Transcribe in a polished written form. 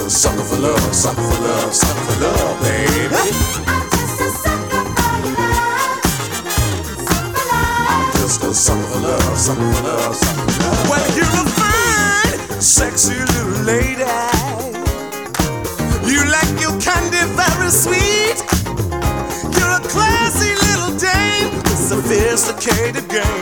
a sucker for love, sucker for love, sucker for love, baby. I'm just a sucker for love, sucker for love. I'm just a sucker for love, sucker for love, sucker for love. Well, you're a fine, sexy little lady. You like your candy very sweet. You're a classy little dame, sophisticated game.